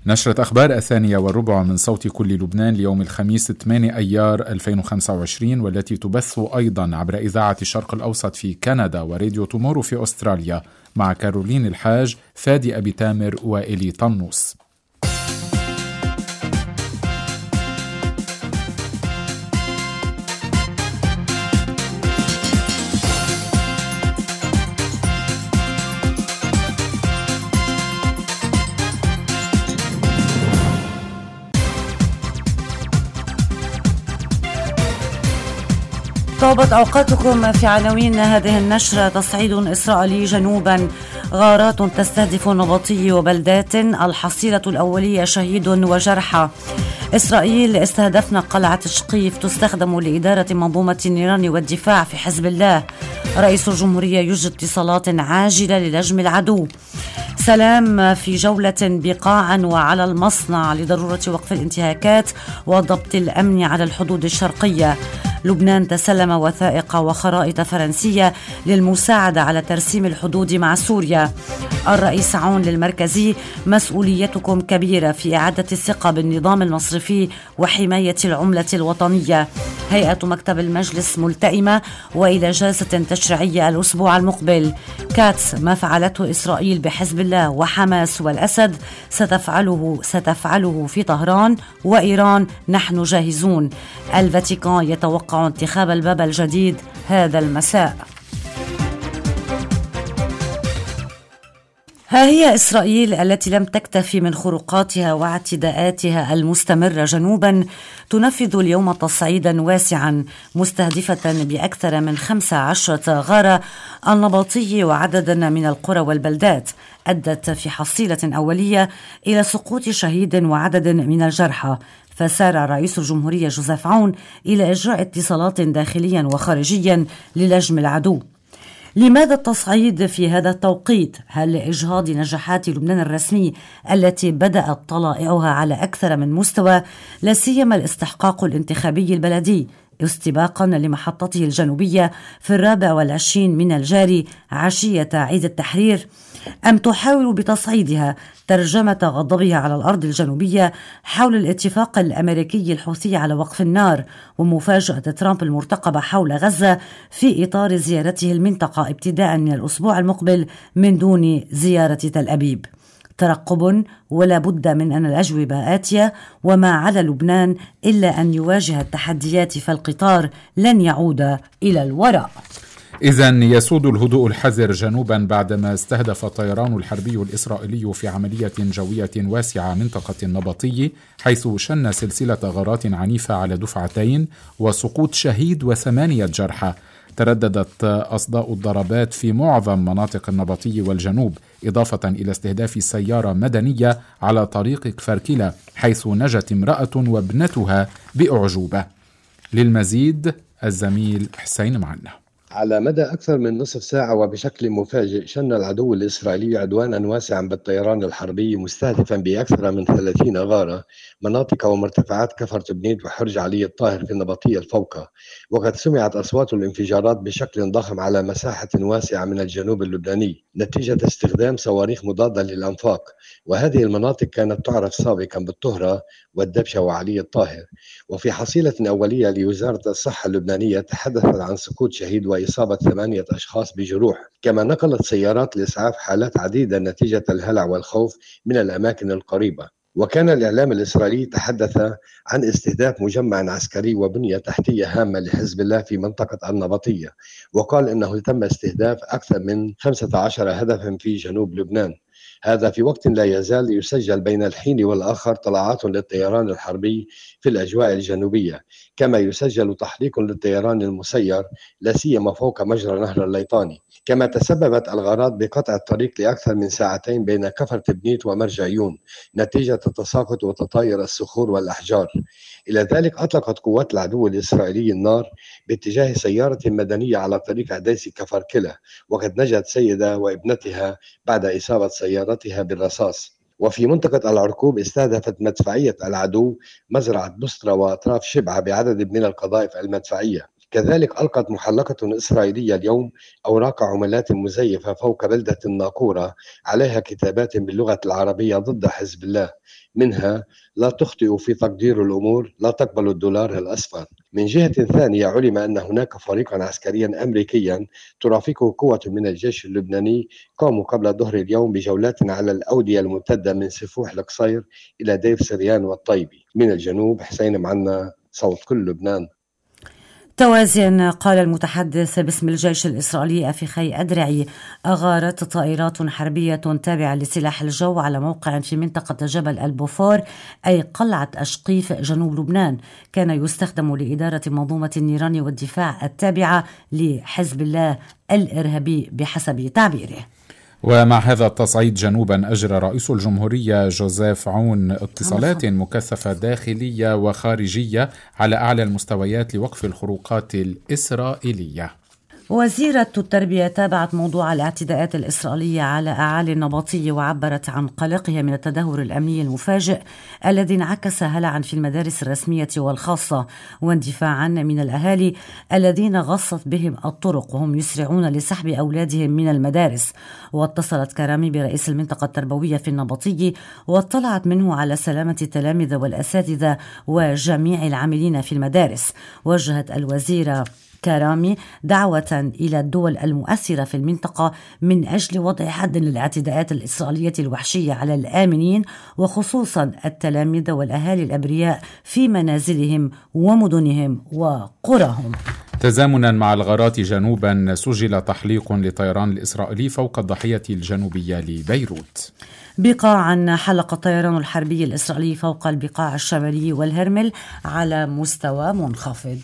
نشرة أخبار 8:15 من صوت كل لبنان ليوم الخميس 8 أيار 2025، والتي تبث أيضا عبر إذاعة الشرق الأوسط في كندا وراديو تومورو في أستراليا، مع كارولين الحاج، فادي أبي تامر وإلي طنوس. طابت أوقاتكم في عناوين هذه النشرة. تصعيد إسرائيلي جنوبا، غارات تستهدف نبطي وبلدات، الحصيلة الأولية شهيد وجرحى. إسرائيل استهدفنا قلعة شقيف تستخدم لإدارة منظومة النيران والدفاع في حزب الله. رئيس الجمهورية يجري اتصالات عاجلة للجم العدو. سلام في جولة بقاعا وعلى المصنع لضرورة وقف الانتهاكات وضبط الأمن على الحدود الشرقية. لبنان تسلم وثائق وخرائط فرنسية للمساعدة على ترسيم الحدود مع سوريا. الرئيس عون للمركزي: مسؤوليتكم كبيرة في إعادة الثقة بالنظام المصرفي وحماية العملة الوطنية. هيئة مكتب المجلس ملتئمة وإلى جلسة تشريعية الأسبوع المقبل. كاتس: ما فعلته إسرائيل بحزب الله وحماس والأسد ستفعله في طهران وإيران، نحن جاهزون. الفاتيكان يتوقع انتخاب البابا الجديد هذا المساء. ها هي إسرائيل التي لم تكتفي من خروقاتها واعتداءاتها المستمرة جنوبا، تنفذ اليوم تصعيدا واسعا مستهدفة بأكثر من 15 غارة النبطي وعددا من القرى والبلدات، أدت في حصيلة أولية إلى سقوط شهيد وعدد من الجرحى. فسارع رئيس الجمهورية جوزيف عون إلى إجراء اتصالات داخليا وخارجيا للجم العدو. لماذا التصعيد في هذا التوقيت؟ هل لإجهاض نجاحات لبنان الرسمي التي بدأت طلائعها على أكثر من مستوى، لا سيما الاستحقاق الانتخابي البلدي استباقا لمحطته الجنوبية في 24 من الجاري عشية عيد التحرير؟ أم تحاول بتصعيدها ترجمة غضبها على الأرض الجنوبية حول الاتفاق الأمريكي الحوثي على وقف النار ومفاجأة ترامب المرتقبة حول غزة في إطار زيارته المنطقة ابتداء من الأسبوع المقبل من دون زيارة تل أبيب؟ ترقب ولا بد من أن الأجوبة آتية، وما على لبنان إلا أن يواجه التحديات، فالقطار لن يعود إلى الوراء. إذن يسود الهدوء الحذر جنوبا بعدما استهدف الطيران الحربي الإسرائيلي في عملية جوية واسعة منطقة النبطي، حيث شن سلسلة غارات عنيفة على دفعتين وسقوط شهيد و8 جرحى. ترددت أصداء الضربات في معظم مناطق النبطي والجنوب، إضافة إلى استهداف سيارة مدنية على طريق كفركلة، حيث نجت امرأة وابنتها بأعجوبة. للمزيد الزميل حسين معنا. على مدى أكثر من نصف ساعة وبشكل مفاجئ شن العدو الإسرائيلي عدوانا واسعا بالطيران الحربي مستهدفا بأكثر من 30 غارة مناطق ومرتفعات كفر تبنيد وحرج علي الطاهر في النبطية الفوقة، وقد سمعت أصوات الانفجارات بشكل ضخم على مساحة واسعة من الجنوب اللبناني نتيجة استخدام صواريخ مضادة للأنفاق، وهذه المناطق كانت تعرف سابقا بالطهرة والدبشة وعلي الطاهر. وفي حصيلة أولية لوزارة الصحة اللبنانية تحدثت عن سقوط شهيد وإصابة 8 أشخاص بجروح، كما نقلت سيارات الإسعاف حالات عديدة نتيجة الهلع والخوف من الأماكن القريبة. وكان الإعلام الإسرائيلي تحدث عن استهداف مجمع عسكري وبنية تحتية هامة لحزب الله في منطقة النبطية، وقال إنه تم استهداف أكثر من 15 هدفا في جنوب لبنان. هذا في وقت لا يزال يسجل بين الحين والآخر طلعات للطيران الحربي في الأجواء الجنوبية، كما يسجل تحليق للطيران المسير لا سيما فوق مجرى نهر الليطاني. كما تسببت الغارات بقطع الطريق لأكثر من ساعتين بين كفر تبنيت ومرجعيون نتيجة تساقط وتطاير الصخور والأحجار. إلى ذلك أطلقت قوات العدو الإسرائيلي النار باتجاه سيارة مدنية على طريق عديسي كفر كلا، وقد نجت سيدة وابنتها بعد إصابة سيارتها بالرصاص. وفي منطقة العرقوب استهدفت مدفعية العدو مزرعة بسترة وأطراف شبعة بعدد من القذائف المدفعية، كذلك ألقت محلقة إسرائيلية اليوم أوراق عملات مزيفة فوق بلدة الناقورة عليها كتابات باللغة العربية ضد حزب الله، منها: لا تخطئوا في تقدير الأمور، لا تقبلوا الدولار الأصفر. من جهة ثانية علم أن هناك فريقا عسكريا أمريكيا ترافقه قوة من الجيش اللبناني قاموا قبل ظهر اليوم بجولات على الأودية الممتدة من سفوح القصير إلى دير سريان والطيبي. من الجنوب حسين معنا، صوت كل لبنان. توازيا، قال المتحدث باسم الجيش الإسرائيلي أفيخي أدرعي: أغارت طائرات حربية تابعة لسلاح الجو على موقع في منطقة جبل البوفور، أي قلعة أشقيف جنوب لبنان، كان يستخدم لإدارة منظومة النيران والدفاع التابعة لحزب الله الإرهابي بحسب تعبيره. ومع هذا التصعيد جنوبا، أجرى رئيس الجمهورية جوزيف عون اتصالات مكثفة داخلية وخارجية على أعلى المستويات لوقف الخروقات الإسرائيلية. وزيرة التربية تابعت موضوع الاعتداءات الإسرائيلية على أعالي النبطية وعبرت عن قلقها من التدهور الأمني المفاجئ الذي انعكس هلعا في المدارس الرسمية والخاصة، واندفاعا من الأهالي الذين غصت بهم الطرق وهم يسرعون لسحب أولادهم من المدارس. واتصلت كرامي برئيس المنطقة التربوية في النبطية واطلعت منه على سلامة التلاميذ والأساتذة وجميع العاملين في المدارس. وجهت الوزيرة كرامي دعوة إلى الدول المؤثرة في المنطقة من أجل وضع حد للاعتداءات الإسرائيلية الوحشية على الآمنين وخصوصا التلاميذ والأهالي الأبرياء في منازلهم ومدنهم وقراهم. تزامنا مع الغارات جنوبا، سجل تحليق للطيران الإسرائيلي فوق الضاحية الجنوبية لبيروت. بقاعا حلق الطيران الحربي الإسرائيلي فوق البقاع الشمالي والهرمل على مستوى منخفض.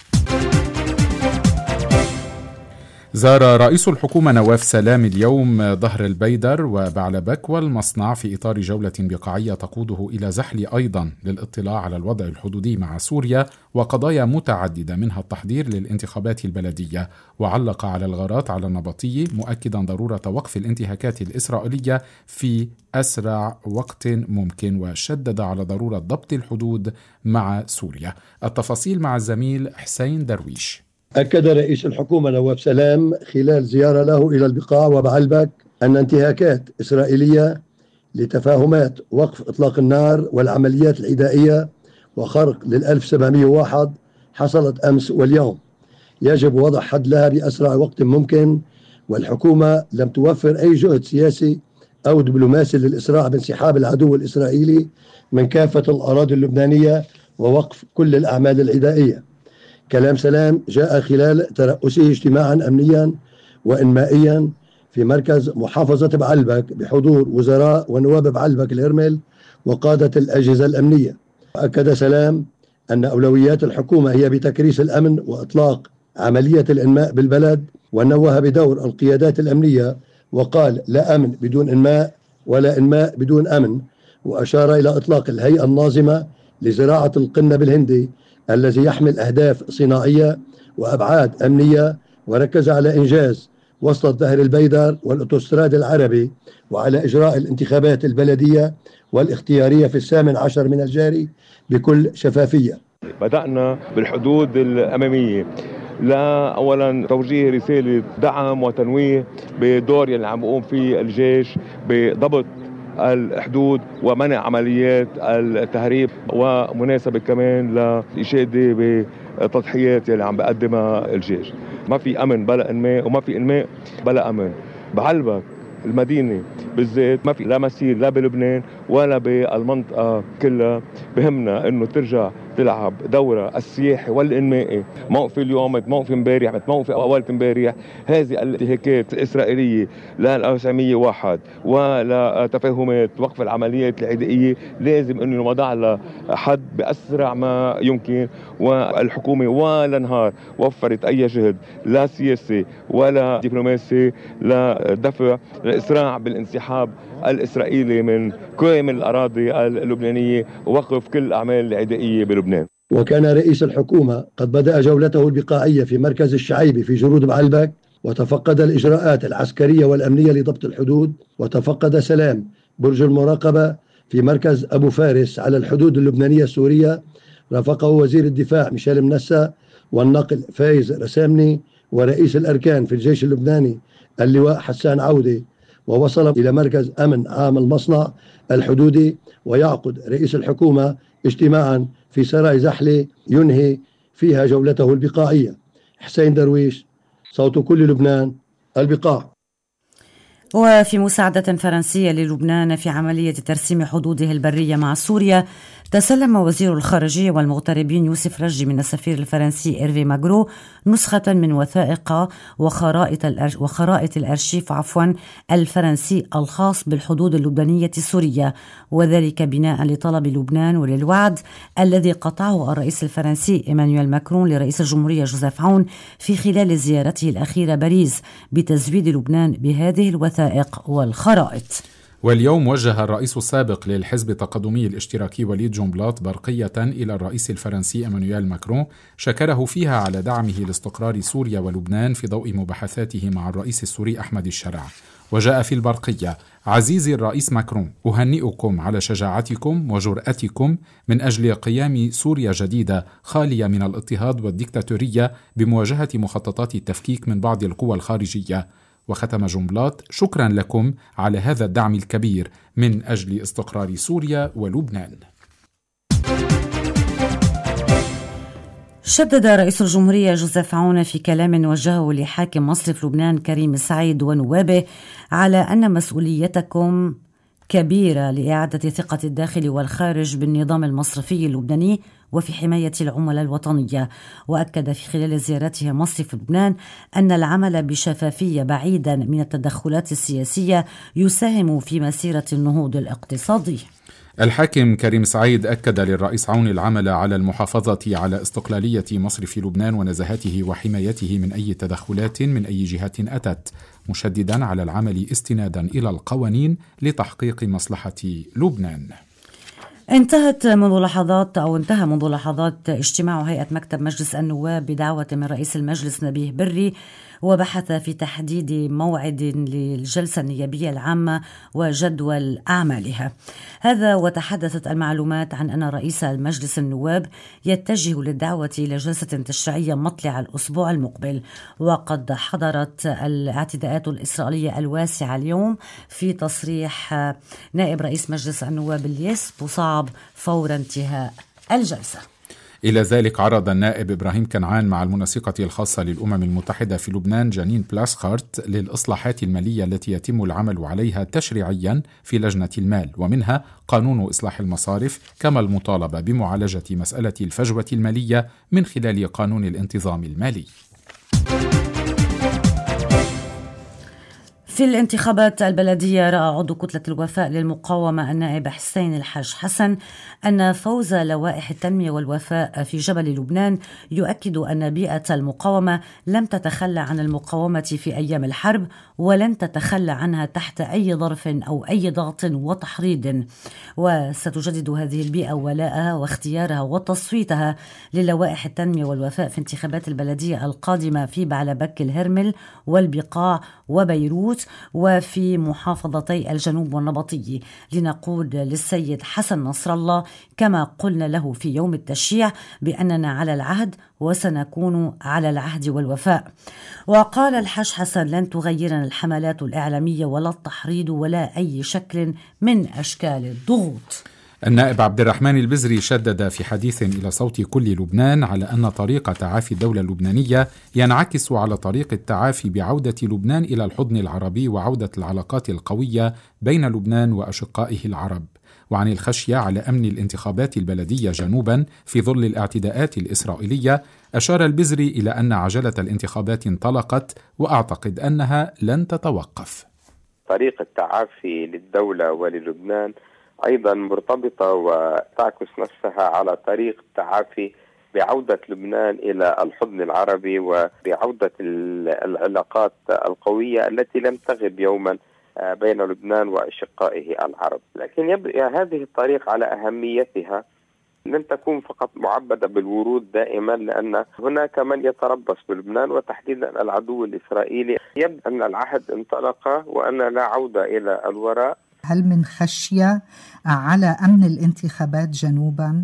زار رئيس الحكومة نواف سلام اليوم ظهر البيدر وبعلبك والمصنع في إطار جولة بقاعية تقوده إلى زحل أيضا للاطلاع على الوضع الحدودي مع سوريا وقضايا متعددة منها التحضير للانتخابات البلدية. وعلق على الغارات على النبطية مؤكدا ضرورة وقف الانتهاكات الإسرائيلية في أسرع وقت ممكن، وشدد على ضرورة ضبط الحدود مع سوريا. التفاصيل مع الزميل حسين درويش. أكد رئيس الحكومة نواف سلام خلال زيارة له إلى البقاع وبعلبك أن انتهاكات إسرائيلية لتفاهمات وقف إطلاق النار والعمليات العدائية وخرق لل1701 حصلت أمس واليوم، يجب وضع حد لها بأسرع وقت ممكن، والحكومة لم توفر أي جهد سياسي أو دبلوماسي للإسراع بانسحاب العدو الإسرائيلي من كافة الأراضي اللبنانية ووقف كل الأعمال العدائية. كلام سلام جاء خلال ترأسه اجتماعا أمنيا وإنمائيا في مركز محافظة بعلبك بحضور وزراء ونواب بعلبك الهرمل وقادة الأجهزة الأمنية. أكد سلام أن أولويات الحكومة هي بتكريس الأمن وإطلاق عملية الإنماء بالبلد، ونوه بدور القيادات الأمنية وقال: لا أمن بدون إنماء ولا إنماء بدون أمن. وأشار إلى إطلاق الهيئة الناظمة لزراعة القنب الهندي الذي يحمل أهداف صناعية وأبعاد أمنية، وركز على إنجاز وسط ظهر البيدر والأوتوستراد العربي وعلى إجراء الانتخابات البلدية والاختيارية في 18 من الجاري بكل شفافية. بدأنا بالحدود الأمامية، لا أولا توجيه رسالة دعم وتنويه بدور اللي عم يقوم فيه الجيش بضبط الحدود ومنع عمليات التهريب، ومناسبة كمان لإشادة بتضحيات اللي عم بقدمها الجيش. ما في أمن بلا إنماء وما في إنماء بلا أمن. بعلبك المدينة بالذات ما في لا مسير لا بلبنان ولا بالمنطقة كلها. بهمنا إنه ترجع تلعب دورة السياحي والإنمائي. موقف اليوم موقف امبارح موقف أول امبارح. هذه الانتهاكات الإسرائيلية ل1901 ولا تفاهمات وقف العمليات العدائية لازم إنه نوضع لها حد بأسرع ما يمكن. والحكومة ولا نهار وفرت أي جهد لا سياسي ولا دبلوماسي لدفع الإسراع بالانسحاب الإسرائيلي من كامل الأراضي اللبنانية ووقف كل الأعمال العدائية بلبنان. وكان رئيس الحكومة قد بدأ جولته البقاعية في مركز الشعيبي في جرود بعلبك، وتفقد الإجراءات العسكرية والأمنية لضبط الحدود، وتفقد سلام برج المراقبة في مركز أبو فارس على الحدود اللبنانية السورية. رافقه وزير الدفاع ميشيل منسى والنقل فايز رسامني، ورئيس الأركان في الجيش اللبناني اللواء حسان عودة، ووصل إلى مركز أمن عام المصنع الحدودي. ويعقد رئيس الحكومة اجتماعا في سراي زحلة ينهي فيها جولته البقاعية. حسين درويش، صوت كل لبنان، البقاع. وفي مساعدة فرنسية للبنان في عملية ترسيم حدوده البرية مع سوريا، تسلم وزير الخارجية والمغتربين يوسف رجي من السفير الفرنسي إيرفي ماغرو نسخة من وثائق وخرائط الأرشيف الفرنسي الخاص بالحدود اللبنانية السورية، وذلك بناء لطلب لبنان وللوعد الذي قطعه الرئيس الفرنسي إيمانويل ماكرون لرئيس الجمهورية جوزيف عون في خلال زيارته الأخيرة باريس بتزويد لبنان بهذه الوثائق والخرائط. واليوم وجه الرئيس السابق للحزب التقدمي الاشتراكي وليد جنبلاط برقية إلى الرئيس الفرنسي إيمانويل ماكرون شكره فيها على دعمه لاستقرار سوريا ولبنان في ضوء مباحثاته مع الرئيس السوري أحمد الشرع. وجاء في البرقية: عزيزي الرئيس ماكرون، أهنئكم على شجاعتكم وجرأتكم من أجل قيام سوريا جديدة خالية من الاضطهاد والديكتاتورية بمواجهة مخططات التفكيك من بعض القوى الخارجية. وختم جنبلاط: شكرا لكم على هذا الدعم الكبير من أجل استقرار سوريا ولبنان. شدد رئيس الجمهورية جوزيف عون في كلام وجهه لحاكم مصرف لبنان كريم سعيد ونوابه على أن مسؤوليتكم كبيرة لإعادة ثقة الداخل والخارج بالنظام المصرفي اللبناني وفي حماية العملاء الوطنية. وأكد في خلال زيارته مصرف لبنان أن العمل بشفافية بعيدا من التدخلات السياسية يساهم في مسيرة النهوض الاقتصادي. الحاكم كريم سعيد أكد للرئيس عون العمل على المحافظة على استقلالية مصرف لبنان ونزاهته وحمايته من أي تدخلات من أي جهة أتت، مشددا على العمل استنادا إلى القوانين لتحقيق مصلحة لبنان. انتهى منذ لحظات اجتماع هيئة مكتب مجلس النواب بدعوة من رئيس المجلس نبيه بري، وبحث في تحديد موعد للجلسة النيابية العامة وجدول أعمالها. هذا وتحدثت المعلومات عن أن رئيس المجلس النواب يتجه للدعوة إلى جلسة تشريعية مطلع الأسبوع المقبل. وقد حضرت الاعتداءات الإسرائيلية الواسعة اليوم في تصريح نائب رئيس مجلس النواب الياس تصعب فور انتهاء الجلسة. إلى ذلك عرض النائب إبراهيم كنعان مع المنسقة الخاصة للأمم المتحدة في لبنان جانين بلاسخارت للإصلاحات المالية التي يتم العمل عليها تشريعيا في لجنة المال، ومنها قانون إصلاح المصارف، كما المطالبة بمعالجة مسألة الفجوة المالية من خلال قانون الانتظام المالي. في الانتخابات البلدية رأى عضو كتلة الوفاء للمقاومة النائب حسين الحاج حسن أن فوز لوائح التنمية والوفاء في جبل لبنان يؤكد أن بيئة المقاومة لم تتخلى عن المقاومة في أيام الحرب ولن تتخلى عنها تحت أي ظرف أو أي ضغط وتحريض، وستجدد هذه البيئة ولاءها واختيارها وتصويتها للوائح التنمية والوفاء في انتخابات البلدية القادمة في بعلبك الهرمل والبقاع وبيروت وفي محافظتي الجنوب والنبطية، لنقول للسيد حسن نصر الله كما قلنا له في يوم التشييع بأننا على العهد وسنكون على العهد والوفاء. وقال الحاج حسن: لن تغيرنا الحملات الإعلامية ولا التحريض ولا أي شكل من أشكال الضغوط. النائب عبد الرحمن البزري شدد في حديث إلى صوت كل لبنان على أن طريق تعافي الدولة اللبنانية ينعكس على طريق التعافي بعودة لبنان إلى الحضن العربي وعودة العلاقات القوية بين لبنان وأشقائه العرب، وعن الخشية على أمن الانتخابات البلدية جنوبا في ظل الاعتداءات الإسرائيلية. أشار البزري إلى أن عجلة الانتخابات انطلقت وأعتقد أنها لن تتوقف. طريق التعافي للدولة وللبنان أيضا مرتبطة وتعكس نفسها على طريق التعافي بعودة لبنان إلى الحضن العربي وبعودة العلاقات القوية التي لم تغب يوما بين لبنان وأشقائه العرب. لكن يبقى هذه الطريق على أهميتها لن تكون فقط معبدة بالورود دائما، لأن هناك من يتربص بلبنان وتحديدا العدو الإسرائيلي. يبدو أن العهد انطلق وأن لا عودة إلى الوراء. هل من خشية على أمن الانتخابات جنوبا؟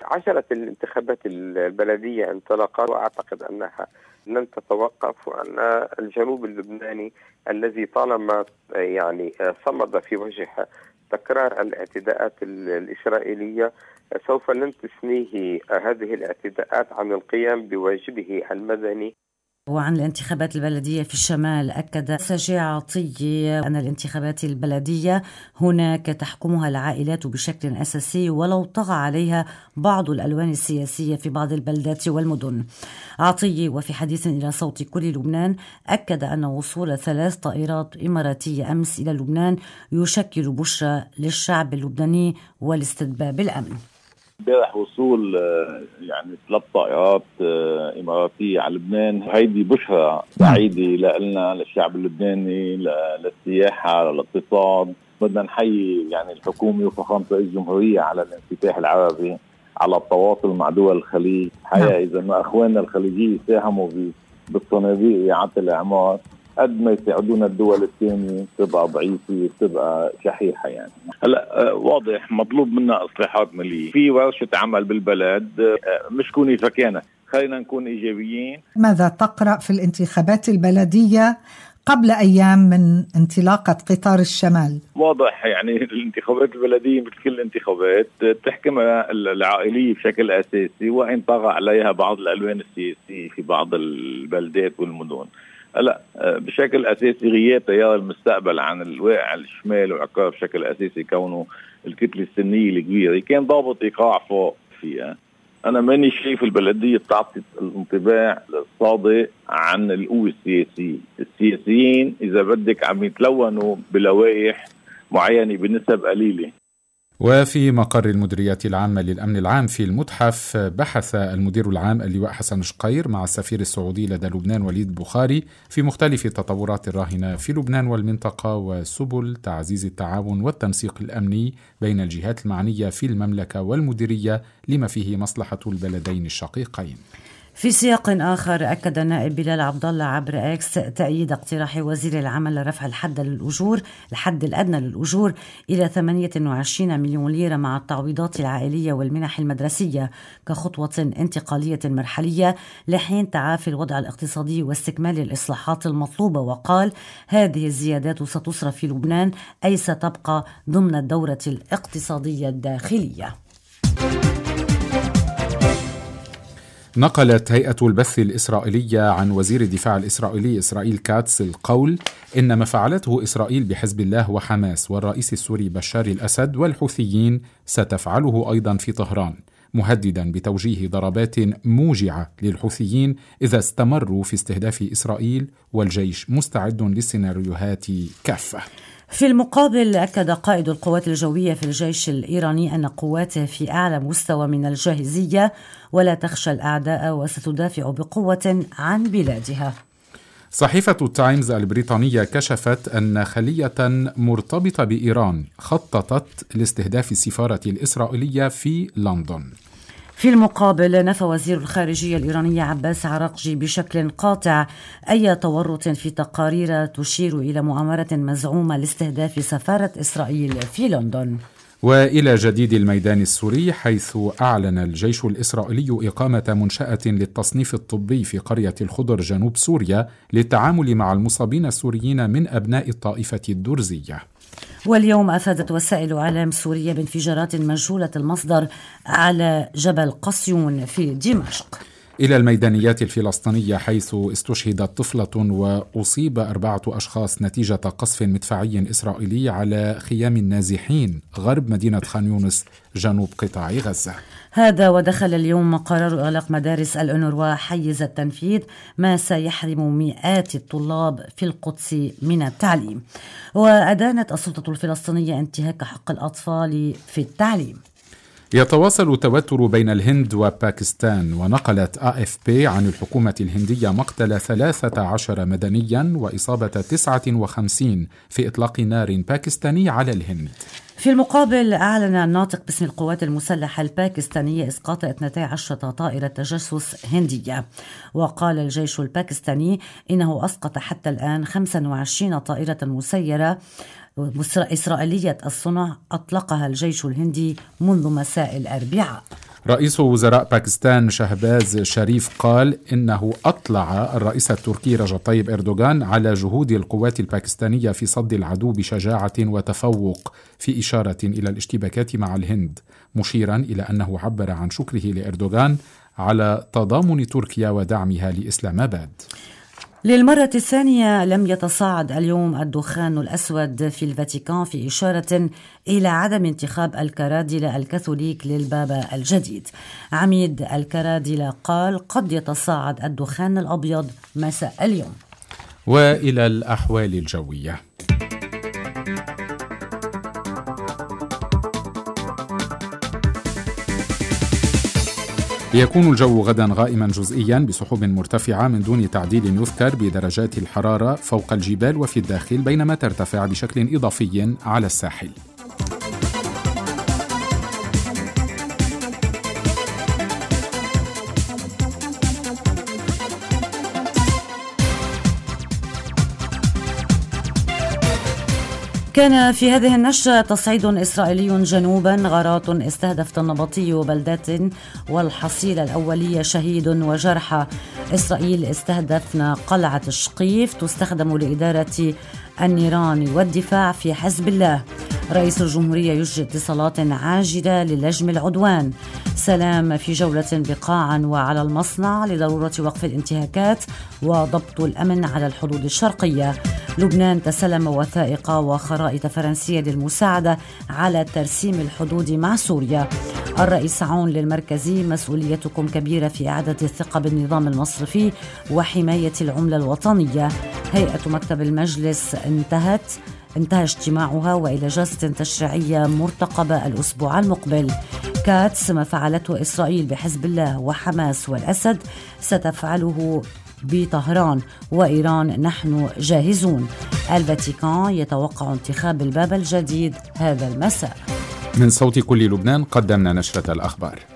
عجلة الانتخابات البلدية انطلقت، وأعتقد أنها لن تتوقف، وأن الجنوب اللبناني الذي طالما يعني صمد في وجه تكرار الاعتداءات الإسرائيلية سوف لن تثنيه هذه الاعتداءات عن القيام بواجبه المدني. وعن الانتخابات البلدية في الشمال، أكد سجاع عطية أن الانتخابات البلدية هناك تحكمها العائلات بشكل أساسي ولو طغى عليها بعض الألوان السياسية في بعض البلدات والمدن. عطية وفي حديث إلى صوت كل لبنان أكد أن وصول 3 طائرات إماراتية أمس إلى لبنان يشكل بشرى للشعب اللبناني والاستتباب الأمن. امبارح وصول يعني 3 طائرات إماراتية على لبنان، هيدي بشرى سعيدة لنا للشعب اللبناني، للسياحة، للاقتصاد. بدنا نحيي يعني الحكومة وفخامة رئيس الجمهورية على الانفتاح العربي، على التواصل مع دول الخليج. حقيقة إذا ما أخواننا الخليجية ساهموا بالصناديق إعادة الإعمار، قد ما يساعدونا الدول الثانية تبقى ضعيفة تبقى شحيحة. يعني هلا واضح مطلوب منا إصلاحات مالية، في ورشة عمل بالبلد، مش كوني فكانة، خلينا نكون إيجابيين. ماذا تقرأ في الانتخابات البلدية قبل أيام من انطلاقة قطار الشمال؟ واضح يعني الانتخابات البلدية مثل كل الانتخابات تحكمها العائلية بشكل أساسي، وإن طغى عليها بعض الألوان السياسية في بعض البلدات والمدن. لا بشكل أساسي غياب تيار المستقبل عن الواقع الشمال وعقاب بشكل أساسي، كونه الكتلة السنية الكبيرة كان ضابط إيقاع فوق فيها. أنا ماني شايف البلدية تعطي الانطباع الصادق عن القوة السياسية. السياسيين إذا بدك عم يتلونوا بلوائح معينة بنسب قليلة. وفي مقر المديرية العامة للأمن العام في المتحف، بحث المدير العام اللواء حسن شقير مع السفير السعودي لدى لبنان وليد بخاري في مختلف التطورات الراهنة في لبنان والمنطقة وسبل تعزيز التعاون والتنسيق الأمني بين الجهات المعنية في المملكة والمديرية لما فيه مصلحة البلدين الشقيقين. في سياق آخر، أكد النائب بلال عبد الله عبر إكس تأييد اقتراح وزير العمل لرفع الحد الأدنى للأجور إلى 28 مليون ليرة مع التعويضات العائلية والمنح المدرسية كخطوة انتقالية مرحلية لحين تعافي الوضع الاقتصادي واستكمال الإصلاحات المطلوبة. وقال هذه الزيادات ستصرف في لبنان، أي ستبقى ضمن الدورة الاقتصادية الداخلية. نقلت هيئة البث الإسرائيلية عن وزير الدفاع الإسرائيلي إسرائيل كاتس القول إن ما فعلته إسرائيل بحزب الله وحماس والرئيس السوري بشار الأسد والحوثيين ستفعله أيضا في طهران، مهددا بتوجيه ضربات موجعة للحوثيين إذا استمروا في استهداف إسرائيل، والجيش مستعد للسيناريوهات كافة. في المقابل، أكد قائد القوات الجوية في الجيش الإيراني أن قواته في أعلى مستوى من الجاهزية ولا تخشى الأعداء وستدافع بقوة عن بلادها. صحيفة التايمز البريطانية كشفت أن خلية مرتبطة بإيران خططت لاستهداف السفارة الإسرائيلية في لندن. في المقابل، نفى وزير الخارجية الإيراني عباس عراقجي بشكل قاطع أي تورط في تقارير تشير إلى مؤامرة مزعومة لاستهداف سفارة إسرائيل في لندن. وإلى جديد الميدان السوري، حيث أعلن الجيش الإسرائيلي إقامة منشأة للتصنيف الطبي في قرية الخضر جنوب سوريا للتعامل مع المصابين السوريين من أبناء الطائفة الدرزية. واليوم أفادت وسائل إعلام سورية بانفجارات مجهولة المصدر على جبل قصيون في دمشق. إلى الميدانيات الفلسطينية، حيث استشهدت طفلة وأصيب 4 أشخاص نتيجة قصف مدفعي إسرائيلي على خيام النازحين غرب مدينة خان يونس جنوب قطاع غزة. هذا ودخل اليوم قرار إغلاق مدارس الأونروا حيز التنفيذ، ما سيحرم مئات الطلاب في القدس من التعليم. وأدانت السلطة الفلسطينية انتهاك حق الأطفال في التعليم. يتواصل التوتر بين الهند وباكستان، ونقلت AFP عن الحكومة الهندية مقتل 13 مدنيا وإصابة 59 في إطلاق نار باكستاني على الهند. في المقابل، أعلن الناطق باسم القوات المسلحة الباكستانية إسقاط 12 طائرة تجسس هندية. وقال الجيش الباكستاني إنه أسقط حتى الآن 25 طائرة مسيرة إسرائيلية الصنع أطلقها الجيش الهندي منذ مساء الأربعاء. رئيس وزراء باكستان شهباز شريف قال إنه أطلع الرئيس التركي رجب طيب إردوغان على جهود القوات الباكستانية في صد العدو بشجاعة وتفوق، في إشارة إلى الاشتباكات مع الهند، مشيرا إلى أنه عبر عن شكره لإردوغان على تضامن تركيا ودعمها لإسلام آباد. للمرة الثانية لم يتصاعد اليوم الدخان الأسود في الفاتيكان، في إشارة إلى عدم انتخاب الكرادلة الكاثوليك للبابا الجديد. عميد الكرادلة قال قد يتصاعد الدخان الأبيض مساء اليوم. وإلى الأحوال الجوية. يكون الجو غدا غائما جزئيا بسحب مرتفعة من دون تعديل يذكر بدرجات الحرارة فوق الجبال وفي الداخل، بينما ترتفع بشكل إضافي على الساحل. كان في هذه النشرة تصعيد إسرائيلي جنوبا، غارات استهدفت النبطي وبلدات والحصيلة الأولية شهيد وجرحى. إسرائيل استهدفنا قلعة الشقيف تستخدم لإدارة النيران والدفاع في حزب الله. رئيس الجمهورية يجري اتصالات عاجلة للجم العدوان. سلام في جولة بقاعا وعلى المصنع لضرورة وقف الانتهاكات وضبط الأمن على الحدود الشرقية. لبنان تسلم وثائق وخرائط فرنسية للمساعدة على ترسيم الحدود مع سوريا. الرئيس عون للمركزي مسؤوليتكم كبيرة في إعادة الثقة بالنظام المصرفي وحماية العملة الوطنية. هيئة مكتب المجلس انتهى اجتماعها وإلى جلسة تشريعية مرتقبة الأسبوع المقبل. كاتس: ما فعلته إسرائيل بحزب الله وحماس والأسد ستفعله بطهران وإيران، نحن جاهزون. الفاتيكان يتوقع انتخاب البابا الجديد هذا المساء. من صوت كل لبنان قدمنا نشرة الأخبار.